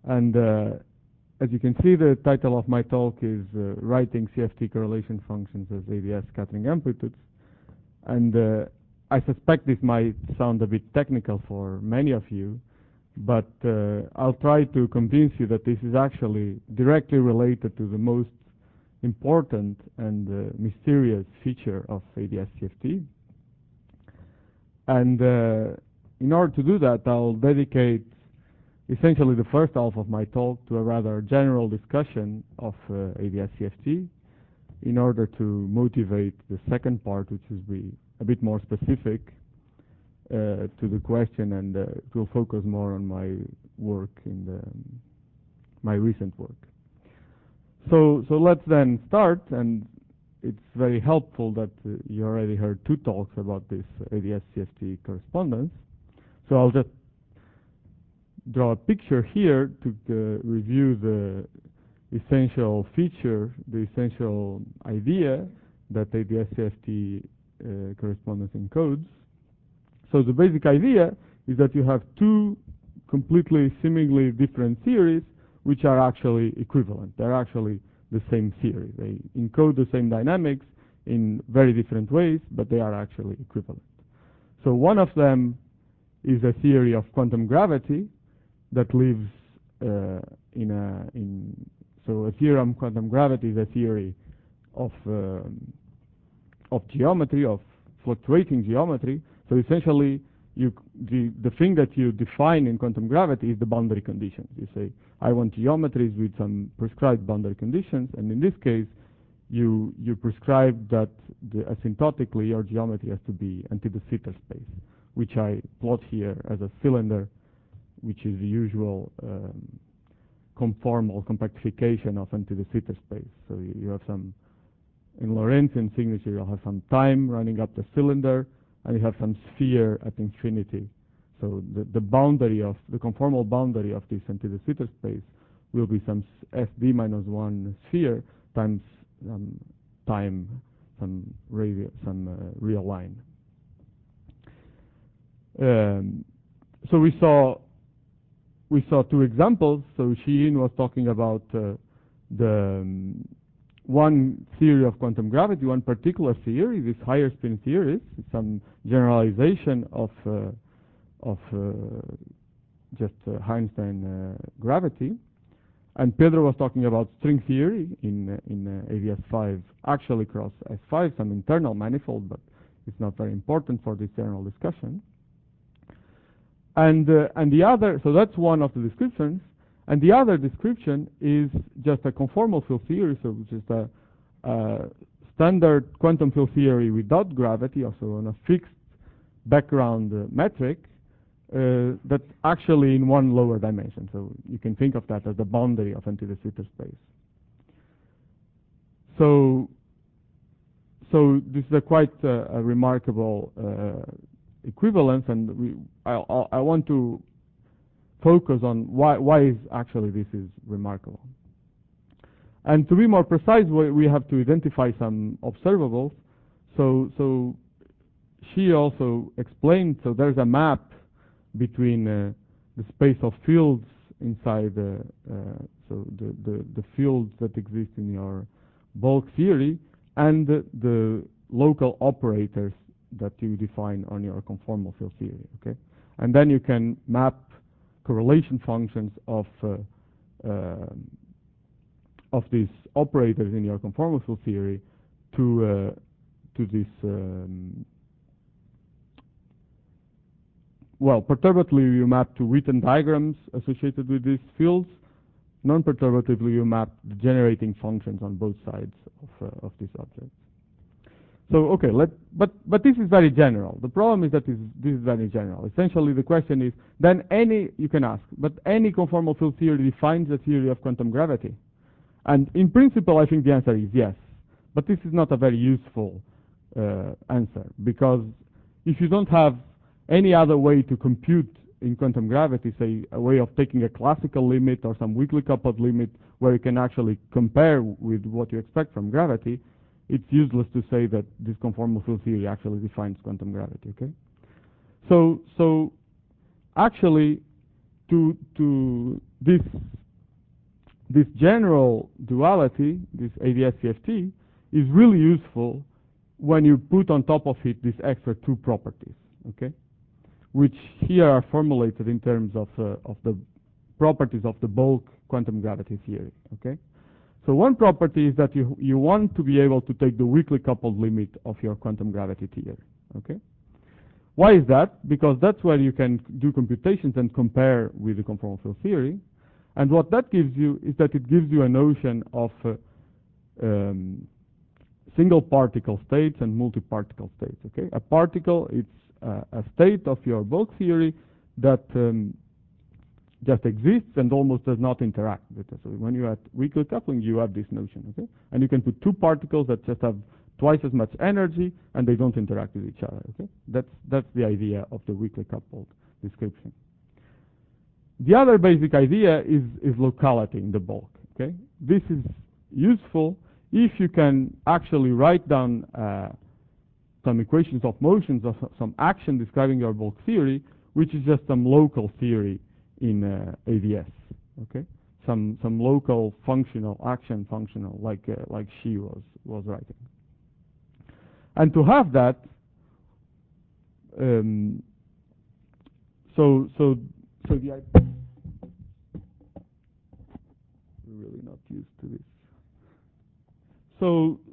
And as you can see, the title of my talk is Writing CFT Correlation Functions as ADS Scattering Amplitudes. And I suspect this might sound a bit technical for many of you, but I'll try to convince you that this is actually directly related to the most important and mysterious feature of ADS CFT. And in order to do that, I'll dedicate essentially the first half of my talk to a rather general discussion of ADS CFT in order to motivate the second part, which is be a bit more specific to the question, and it will focus more on my work in my recent work. So let's then start, and it's very helpful that you already heard two talks about this ADS CFT correspondence. So I'll just draw a picture here to review the essential feature, the essential idea that ADS CFT correspondence encodes. So the basic idea is that you have two completely seemingly different theories which are actually equivalent. They're actually the same theory. They encode the same dynamics in very different ways, but they are actually equivalent. So one of them is a theory of quantum gravity that lives so a theorem of quantum gravity is a theory of geometry, of fluctuating geometry. So essentially, the thing that you define in quantum gravity is the boundary conditions. You say, I want geometries with some prescribed boundary conditions, and in this case, you prescribe that asymptotically your geometry has to be anti de Sitter space, which I plot here as a cylinder, which is the usual conformal compactification of anti de Sitter space. So you have some, in Lorentzian signature, you'll have some time running up the cylinder, and you have some sphere at infinity. So the boundary of the conformal boundary of this anti de Sitter space will be some SD minus 1 sphere times time, some real line. So we saw two examples. So Sheehan was talking about the one theory of quantum gravity, one particular theory, this higher spin theory, some generalization of just Einstein gravity. And Pedro was talking about string theory in ADS5, actually cross S5, some internal manifold, but it's not very important for this general discussion. And the other, so that's one of the descriptions. And the other description is just a conformal field theory, so just a standard quantum field theory without gravity, also on a fixed background metric, that's actually in one lower dimension. So you can think of that as the boundary of anti de Sitter space. So this is a quite a remarkable equivalence, and I want to focus on why is actually this is remarkable. And to be more precise, we have to identify some observables. So she also explained, so there's a map between the space of fields inside the fields that exist in your bulk theory and the local operators that you define on your conformal field theory. Okay, and then you can map correlation functions of these operators in your conformal field theory to this. Well, perturbatively you map to Witten diagrams associated with these fields. Non-perturbatively you map the generating functions on both sides of this object. So okay, but this is very general. The problem is that this is very general. Essentially, the question is then you can ask, but any conformal field theory defines the theory of quantum gravity, and in principle, I think the answer is yes. But this is not a very useful answer, because if you don't have any other way to compute in quantum gravity, say a way of taking a classical limit or some weakly coupled limit where you can actually compare with what you expect from gravity, it's useless to say that this conformal field theory actually defines quantum gravity. Okay, so actually to this this general duality, this ADS-CFT, is really useful when you put on top of it these extra two properties, okay, which here are formulated in terms of the properties of the bulk quantum gravity theory, okay. So one property is that you want to be able to take the weakly coupled limit of your quantum gravity theory, okay. Why is that? Because that's where you can do computations and compare with the conformal field theory. And what that gives you is that it gives you a notion of single particle states and multi-particle states, okay. A particle, it's a state of your bulk theory that just exists and almost does not interact with it. So when you have weakly coupling, you have this notion, okay? And you can put two particles that just have twice as much energy and they don't interact with each other, okay? That's the idea of the weakly coupled description. The other basic idea is locality in the bulk, okay? This is useful if you can actually write down some equations of motions of some action describing your bulk theory, which is just some local theory in ADS, okay? Some local functional action functional like she was writing. And to have that, so the we're really not used to this. So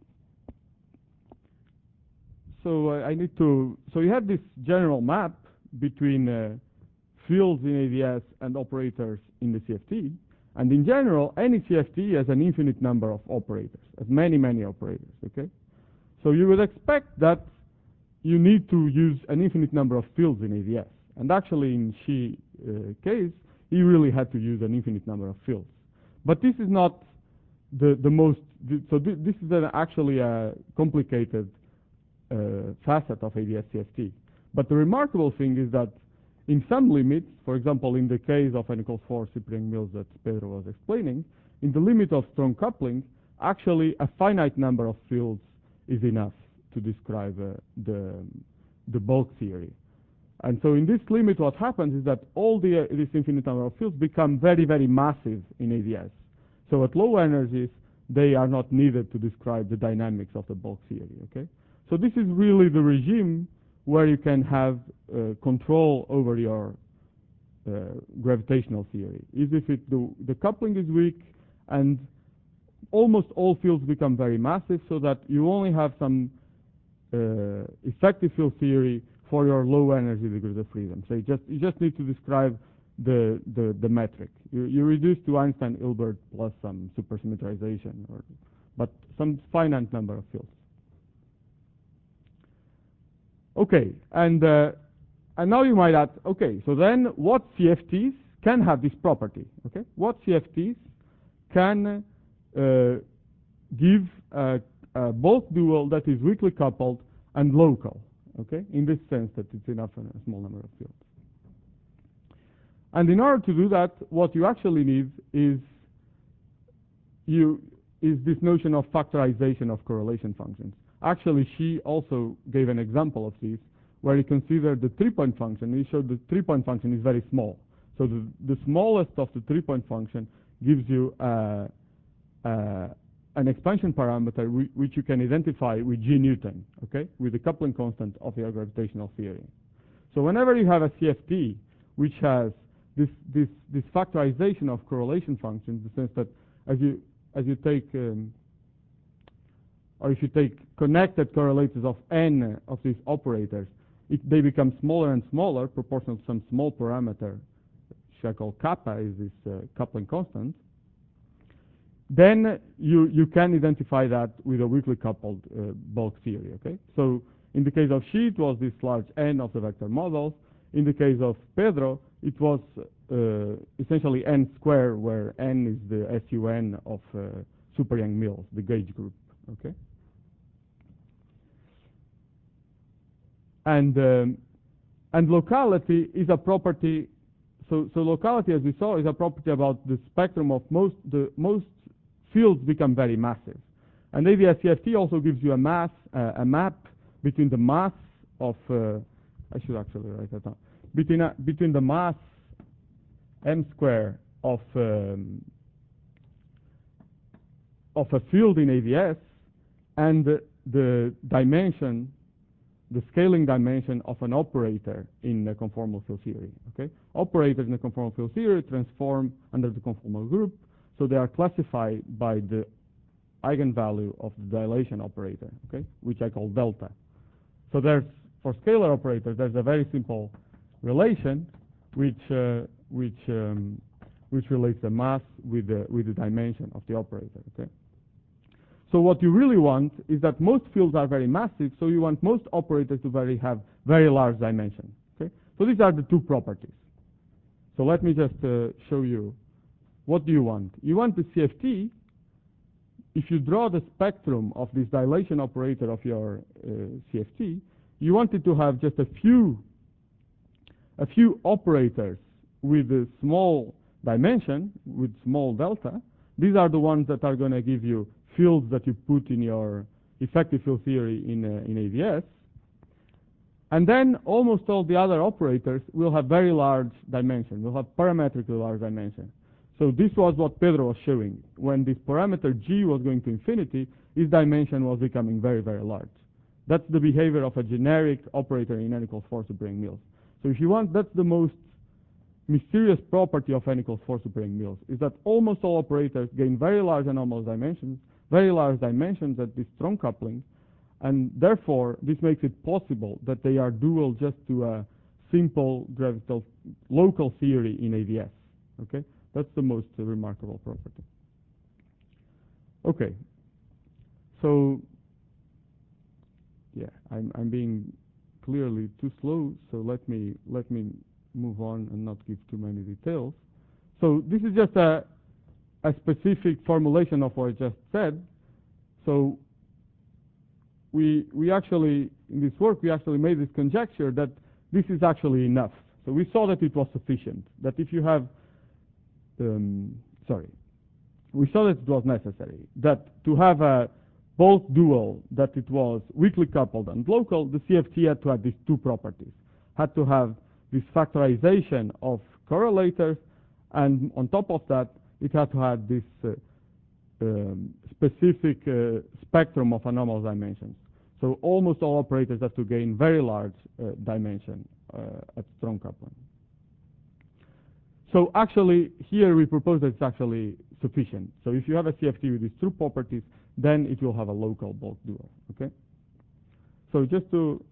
I need to. So you have this general map between fields in ADS and operators in the CFT, and in general, any CFT has an infinite number of operators, has many operators. Okay, so you would expect that you need to use an infinite number of fields in ADS, and actually in Xi case, he really had to use an infinite number of fields. But this is not the most. So this is actually a complicated facet of ADS-CFT. But the remarkable thing is that in some limits, for example, in the case of n=4 Cyprian-Mills that Pedro was explaining, in the limit of strong coupling, actually a finite number of fields is enough to describe the bulk theory. And so in this limit, what happens is that all this infinite number of fields become very massive in ADS. So at low energies, they are not needed to describe the dynamics of the bulk theory. Okay, so this is really the regime where you can have control over your gravitational theory. Is if the coupling is weak and almost all fields become very massive, so that you only have some effective field theory for your low energy degrees of freedom. So you just need to describe the metric. You reduce to Einstein-Hilbert plus some supersymmetrization, but some finite number of fields. Okay, and now you might ask, okay, so then what CFTs can have this property? Okay, what CFTs can give a bulk dual that is weakly coupled and local? Okay, in this sense that it's enough in a small number of fields. And in order to do that, what you actually need is this notion of factorization of correlation functions. Actually, she also gave an example of this, where he considered the 3-point function. He showed the 3-point function is very small. So the smallest of the 3-point function gives you an expansion parameter which you can identify with G Newton, okay, with the coupling constant of your gravitational theory. So whenever you have a CFT which has this factorization of correlation functions, in the sense that as you take or if you take connected correlators of n of these operators, they become smaller and smaller, proportional to some small parameter, which I call kappa, is this coupling constant. Then you can identify that with a weakly coupled bulk theory. Okay, so in the case of Xi, it was this large n of the vector models. In the case of Pedro, it was essentially n squared, where n is the SUN of Super Yang-Mills, the gauge group. Okay, and locality is a property. So locality, as we saw, is a property about the spectrum of most fields become very massive. And ADS-CFT also gives you a map between the mass of I should actually write that down, between the mass m square of of a field in AVS and the dimension, the scaling dimension of an operator in the conformal field theory. Okay, operators in the conformal field theory transform under the conformal group, so they are classified by the eigenvalue of the dilation operator. Okay, which I call delta. So there's, for scalar operators, there's a very simple relation which relates the mass with the dimension of the operator. Okay. So what you really want is that most fields are very massive, so you want most operators to have very large dimension. Okay. So these are the two properties. So let me just show you. What do you want? You want the CFT. If you draw the spectrum of this dilation operator of your CFT, you want it to have just a few operators with a small dimension, with small delta. These are the ones that are going to give you fields that you put in your effective field theory in AVS. And then almost all the other operators will have very large dimension, will have parametrically large dimension. So this was what Pedro was showing. When this parameter G was going to infinity, its dimension was becoming very, very large. That's the behavior of a generic operator in N equals 4 super Yang-Mills. So if you want, that's the most mysterious property of N equals 4 super Yang-Mills, is that almost all operators gain very large anomalous dimensions, very large dimensions at this strong coupling, and therefore this makes it possible that they are dual just to a simple gravitational local theory in AVS. Okay, that's the most remarkable property. Okay, so yeah, I'm being clearly too slow, so let me move on and not give too many details. So this is just a specific formulation of what I just said. So we actually, in this work, we actually made this conjecture that this is actually enough. So we saw that it was sufficient, that if you have, we saw that it was necessary, that to have a both dual, that it was weakly coupled and local, the CFT had to have these two properties, had to have this factorization of correlators, and on top of that, it had to have this specific spectrum of anomalous dimensions. So almost all operators have to gain very large dimension at strong coupling. So actually, here we propose that it's actually sufficient. So if you have a CFT with these two properties, then it will have a local bulk dual. Okay. So just to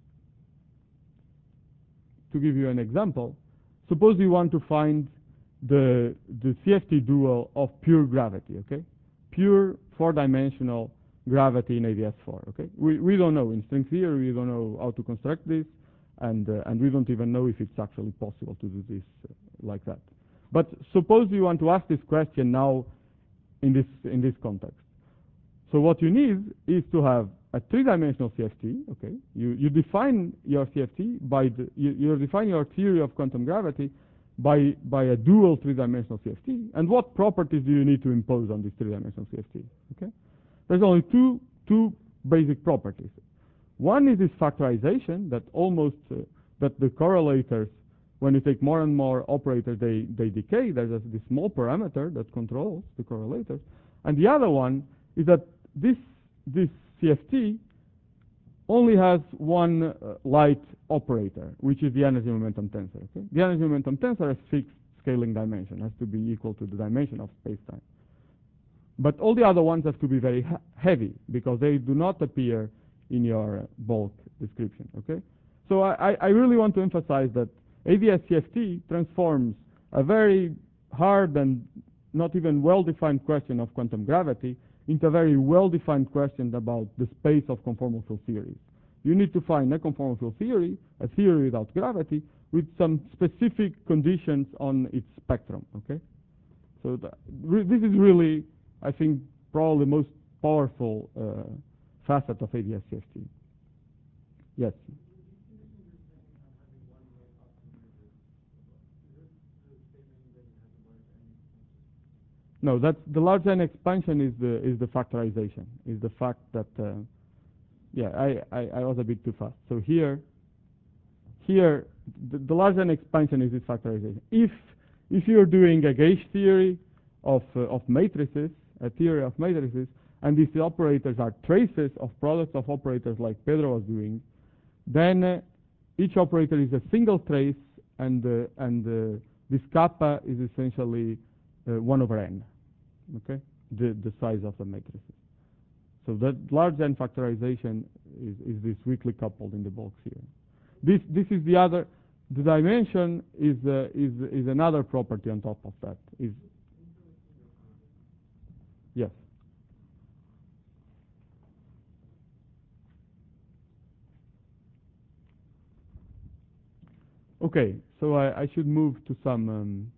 give you an example, suppose you want to find the CFT dual of pure gravity. Okay, pure four-dimensional gravity in AVS4. Okay, we don't know in string theory. We don't know how to construct this, and we don't even know if it's actually possible to do this like that. But suppose you want to ask this question now in this context. So what you need is to have a three-dimensional CFT. Okay, you define your CFT by you define your theory of quantum gravity by a dual three-dimensional CFT. And what properties do you need to impose on this three-dimensional CFT? Okay, there's only two basic properties. One is this factorization that almost that the correlators, when you take more and more operators, they decay. There's this small parameter that controls the correlators. And the other one is that this CFT only has one light operator, which is the energy momentum tensor. Okay? The energy momentum tensor has fixed scaling dimension, has to be equal to the dimension of space-time. But all the other ones have to be very heavy because they do not appear in your bulk description. Okay, so I really want to emphasize that AVS CFT transforms a very hard and not even well-defined question of quantum gravity into a very well-defined question about the space of conformal field theories. You need to find a conformal field theory, a theory without gravity, with some specific conditions on its spectrum. Okay, so this is really, I think, probably the most powerful facet of AVS CFT. Yes. No, that's the large N expansion is the factorization, is the fact that yeah, I was a bit too fast. So here the large N expansion is this factorization. If you're doing a gauge theory of matrices a theory of matrices, and these operators are traces of products of operators like Pedro was doing, then each operator is a single trace, and this kappa is essentially 1 over n, okay, the size of the matrices. So that large n factorization is this weakly coupled in the box here. This is the other. The dimension is another property on top of that. Yes. Okay, so I should move to some.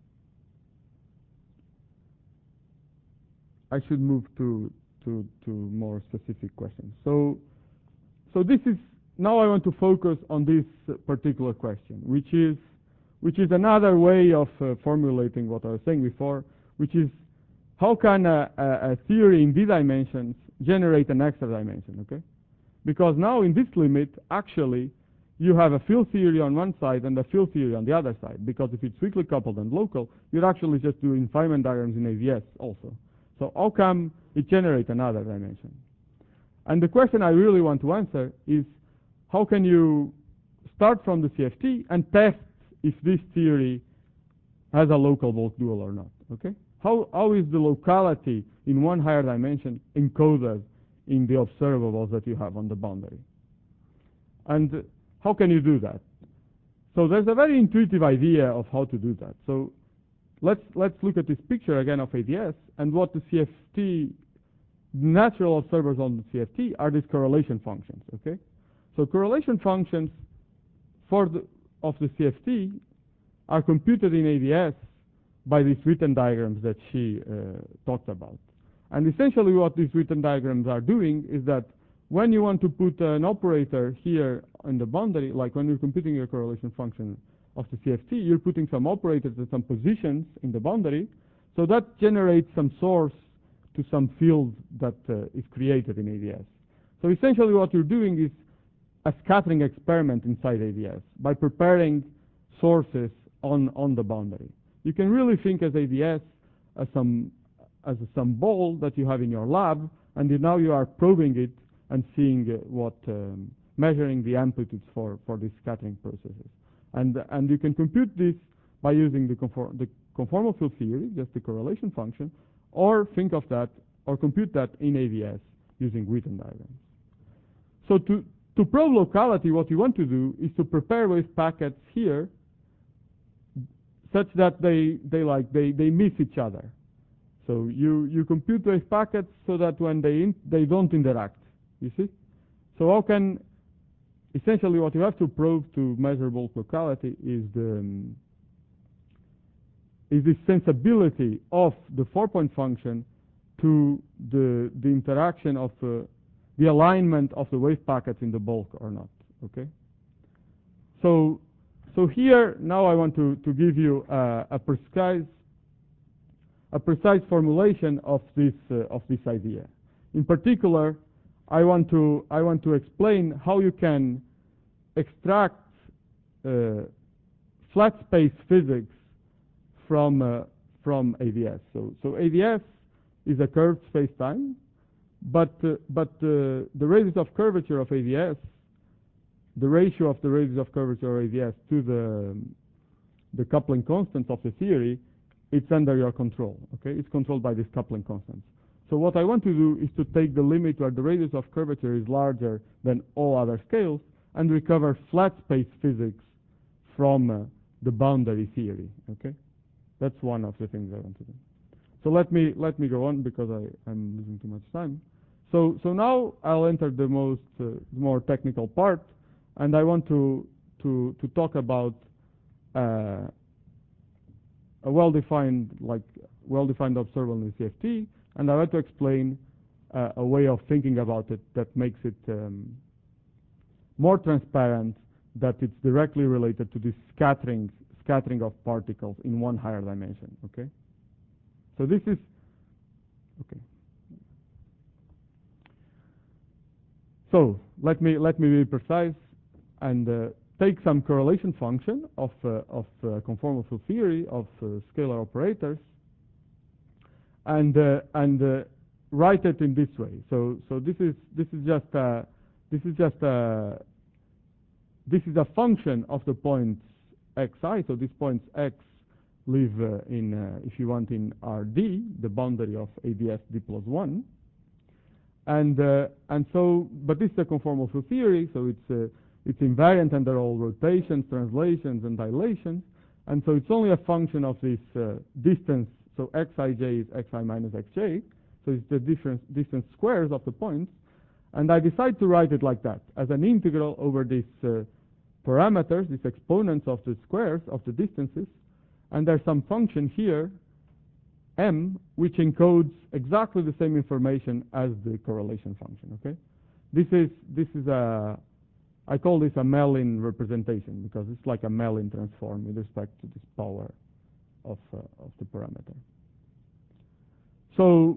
I should move to more specific questions. So this is now I want to focus on this particular question, which is another way of formulating what I was saying before, which is how can a theory in d dimensions generate an extra dimension? Okay, because now in this limit, actually, you have a field theory on one side and a field theory on the other side. Because if it's weakly coupled and local, you're actually just doing Feynman diagrams in AVS also. So how come it generates another dimension? And the question I really want to answer is, how can you start from the CFT and test if this theory has a local bulk dual or not? Okay? How is the locality in one higher dimension encoded in the observables that you have on the boundary? And how can you do that? So there's a very intuitive idea of how to do that. So let's look at this picture again of ADS, and what the CFT, natural observers on the CFT are these correlation functions. Okay, so correlation functions of the CFT are computed in ADS by these Witten diagrams that she talked about. And essentially, what these Witten diagrams are doing is that when you want to put an operator here on the boundary, like when you're computing your correlation function of the CFT, you're putting some operators at some positions in the boundary, so that generates some source to some field that is created in ADS. So essentially what you're doing is a scattering experiment inside ADS by preparing sources on the boundary. You can really think as ADS as some ball that you have in your lab, and now you are probing it and seeing measuring the amplitudes for these scattering processes. And you can compute this by using the conformal field theory, just the correlation function, or think of that, or compute that in AVS using Witten diagrams. So to probe locality, what you want to do is to prepare wave packets here such that they miss each other. So you compute wave packets so that when they don't interact, you see? So how can, essentially what you have to probe to measure bulk locality is the sensibility of the 4-point function to the interaction of the alignment of the wave packets in the bulk or not. Okay. So here now I want to give you a precise formulation of this idea. In particular, I want to explain how you can extract flat space physics from ADS. So ADS is a curved space-time, but the radius of curvature of ADS, the ratio of the radius of curvature of ADS to the coupling constants of the theory, it's under your control. Okay, it's controlled by these coupling constants. So what I want to do is to take the limit where the radius of curvature is larger than all other scales and recover flat space physics from the boundary theory. Okay, that's one of the things I want to do. So let me go on because I'm losing too much time. So now I'll enter the more technical part, and I want to talk about a well-defined observable in the CFT, and I want to explain a way of thinking about it that makes it more transparent, that it's directly related to this scattering of particles in one higher dimension. Okay. So this is okay. So let me be precise and take some correlation function of conformal field theory of scalar operators, and write it in this way. So this is just this is a function of the points xi. So these points x live in, if you want, in Rd, the boundary of ADS d plus 1. And so, but this is a conformal field theory, so it's invariant under all rotations, translations, and dilations. And so it's only a function of this distance. So xij is xi minus xj. So it's the distance squares of the points. And I decide to write it like that, as an integral over these parameters, these exponents of the squares of the distances. And there's some function here, m, which encodes exactly the same information as the correlation function. Okay, this is a, I call this a Mellin representation because it's like a Mellin transform with respect to this power of the parameter. So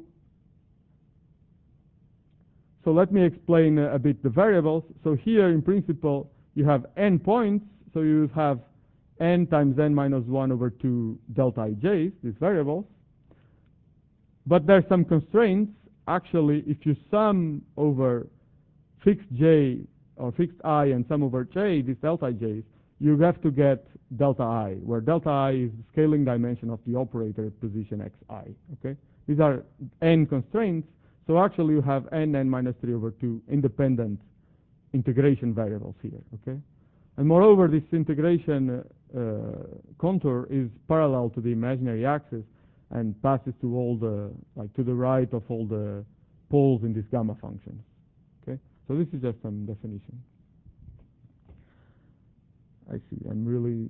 let me explain a bit the variables. So here, in principle, you have n points. So you have n times n minus 1 over 2 delta ij's, these variables. But there's some constraints. Actually, if you sum over fixed j or fixed I and sum over j, these delta ij's, you have to get delta I, where delta I is the scaling dimension of the operator at position xi. Okay, these are n constraints. So actually, you have n minus 3 over 2 independent integration variables here. Okay, and moreover, this integration contour is parallel to the imaginary axis and passes to all the, like, to the right of all the poles in this gamma function. Okay, so this is just some definition. I see. I'm really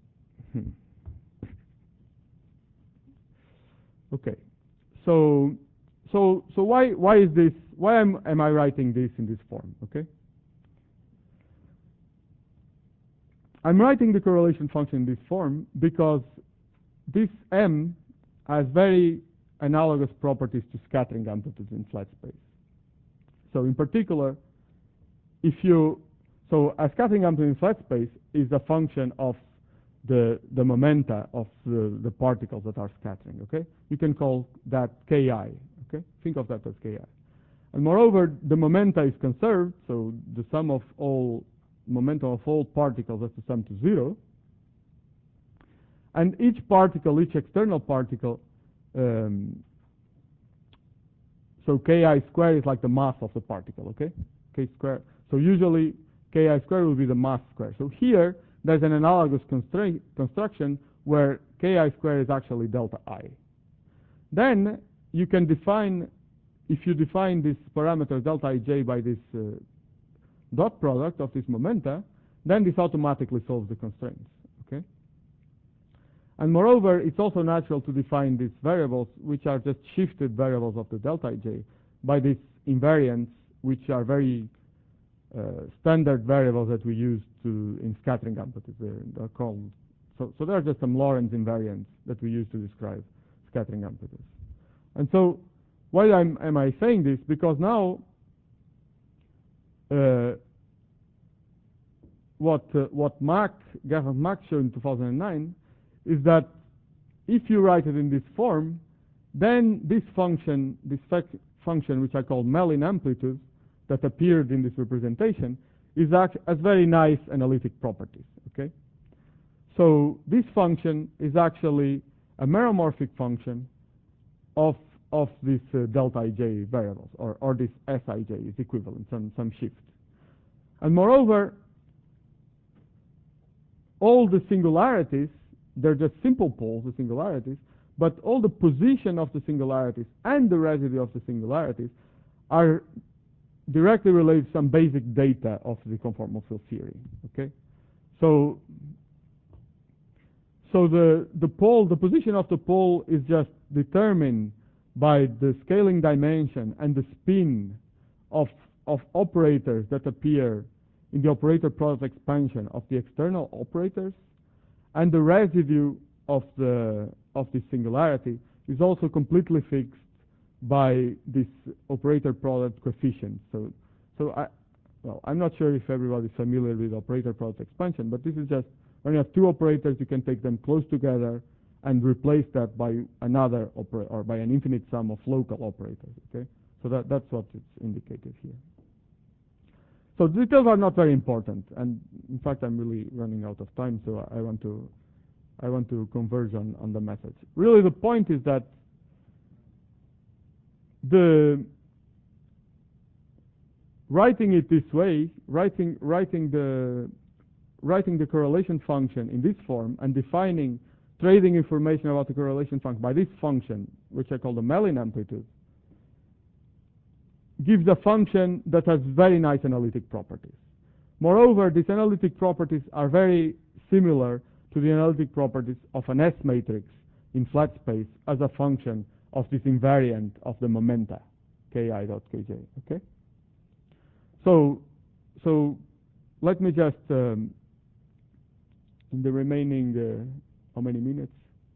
okay. So why is this? Why am I writing this in this form? Okay, I'm writing the correlation function in this form because this m has very analogous properties to scattering amplitudes in flat space. So in particular, so a scattering amplitude in flat space is a function of the momenta of the particles that are scattering. Okay, you can call that ki. Okay, think of that as ki. And moreover, the momenta is conserved, so the sum of all momentum of all particles has to sum to 0. And each particle, each external particle, so ki squared is like the mass of the particle, okay? K squared. So usually ki squared will be the mass squared. So here there's an analogous construction where ki squared is actually delta I. Then you can define, if you define this parameter delta ij by this dot product of this momenta, then this automatically solves the constraints. Okay. And moreover, it's also natural to define these variables, which are just shifted variables of the delta ij, by these invariants, which are very standard variables that we use in scattering amplitudes. They're called, so there are just some Lorentz invariants that we use to describe scattering amplitudes. And so why am I saying this? Because now what Gerhard Mach showed in 2009 is that if you write it in this form, then this function, function which I call Mellin amplitude, that appeared in this representation, has very nice analytic properties. Okay, so this function is actually a meromorphic function of this delta ij variables, or this Sij is equivalent, some shift. And moreover, all the singularities, they're just simple poles, the singularities, but all the position of the singularities and the residue of the singularities are directly related to some basic data of the conformal field theory. Okay, so the pole, the position of the pole is just determined by the scaling dimension and the spin of operators that appear in the operator product expansion of the external operators, and the residue of this singularity is also completely fixed by this operator product coefficient. I'm not sure if everybody is familiar with operator product expansion, but this is just when you have two operators, you can take them close together, and replace that by another operator or by an infinite sum of local operators. Okay, so that's what it's indicated here. So details are not very important, and in fact, I'm really running out of time, so I want to converge on the message. Really, the point is that writing it this way, writing the correlation function in this form and defining trading information about the correlation function by this function, which I call the Mellin amplitude, gives a function that has very nice analytic properties. Moreover, these analytic properties are very similar to the analytic properties of an S matrix in flat space as a function of this invariant of the momenta, ki.kj. Okay. So let me just in the remaining how many minutes?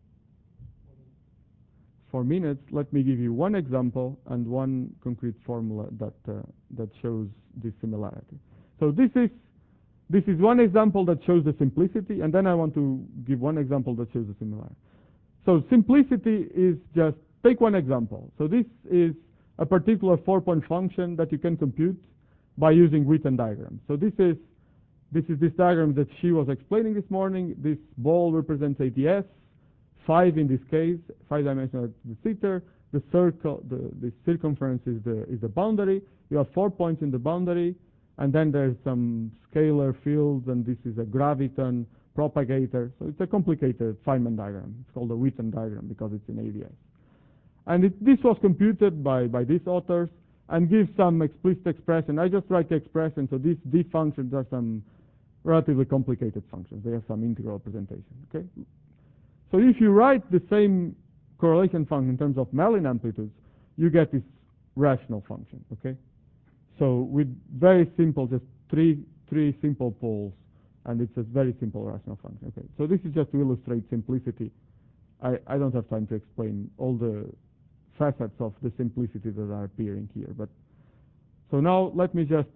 4 minutes. Let me give you one example and one concrete formula that shows this similarity. So this is one example that shows the simplicity, and then I want to give one example that shows the similarity. So simplicity is just take one example. So this is a particular 4-point function that you can compute by using Witten diagram. So this is this diagram that she was explaining this morning. This ball represents ADS, 5 in this case, 5-dimensional the theta. The circle, the circumference is the boundary. You have 4 points in the boundary, and then there's some scalar fields, and this is a graviton propagator. So it's a complicated Feynman diagram. It's called the Witten diagram because it's in ADS. And this was computed by these authors and gives some explicit expression. I just write the expression. So these functions are some relatively complicated functions. They have some integral representation. Okay. So if you write the same correlation function in terms of Mellin amplitudes, you get this rational function. Okay. So with very simple, just three simple poles, and it's a very simple rational function. Okay. So this is just to illustrate simplicity. I don't have time to explain all the facets of the simplicity that are appearing here. But so now let me just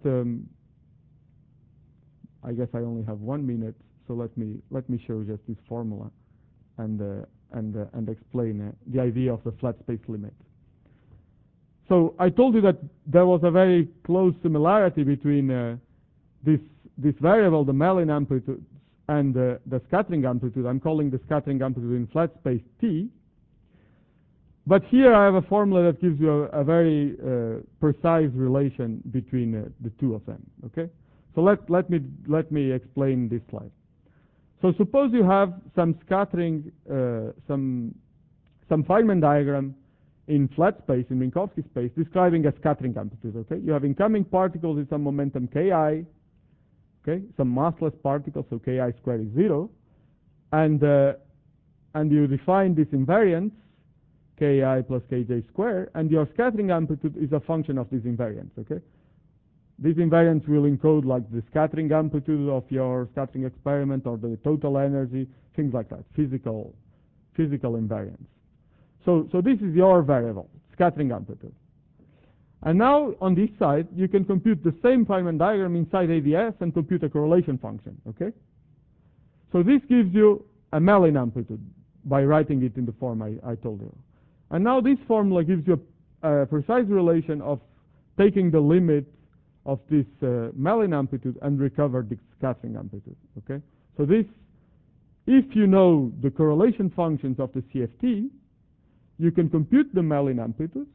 I guess I only have 1 minute, so let me show just this formula and explain the idea of the flat space limit. So I told you that there was a very close similarity between this variable, the Mellin amplitude, and the scattering amplitude. I'm calling the scattering amplitude in flat space T. But here I have a formula that gives you a very precise relation between the two of them. Okay. So let me explain this slide. So suppose you have some scattering, some Feynman diagram in flat space, in Minkowski space, describing a scattering amplitude. Okay, you have incoming particles with some momentum ki, okay, some massless particles, so ki squared is 0, and you define this invariance ki plus kj squared, and your scattering amplitude is a function of this invariance. Okay. These invariants will encode like the scattering amplitude of your scattering experiment or the total energy, things like that, physical invariants. So this is your variable, scattering amplitude. And now on this side, you can compute the same Feynman diagram inside ADS and compute a correlation function. Okay. So this gives you a Mellin amplitude by writing it in the form I told you. And now this formula gives you a precise relation of taking the limit of this Mellin amplitude and recover the scattering amplitude. Okay. So this, if you know the correlation functions of the CFT, you can compute the Mellin amplitude,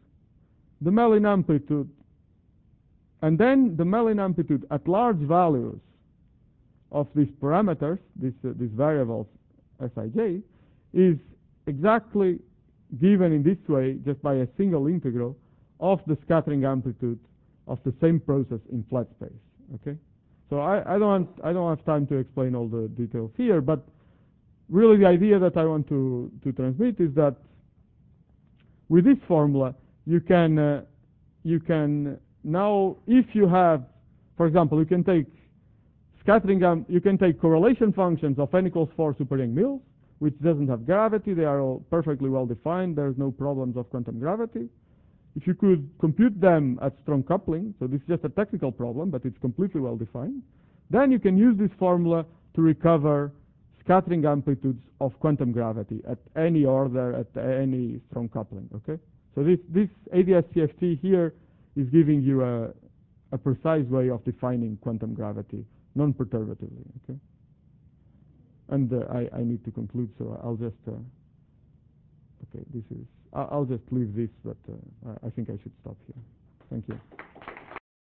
and then the Mellin amplitude at large values of these parameters, these variables Sij, is exactly given in this way just by a single integral of the scattering amplitude of the same process in flat space. Okay, so I don't have time to explain all the details here, but really the idea that I want to transmit is that with this formula you can now, if you have, for example, you can take you can take correlation functions of n equals 4 super Young Mills, which doesn't have gravity. They are all perfectly well defined. There's no problems of quantum gravity. If you could compute them at strong coupling, so this is just a technical problem, but it's completely well defined, then you can use this formula to recover scattering amplitudes of quantum gravity at any order, at any strong coupling, okay? So this ADS-CFT here is giving you a precise way of defining quantum gravity non-perturbatively, okay? And I need to conclude, so I'll just, okay, I'll just leave this, but I think I should stop here. Thank you.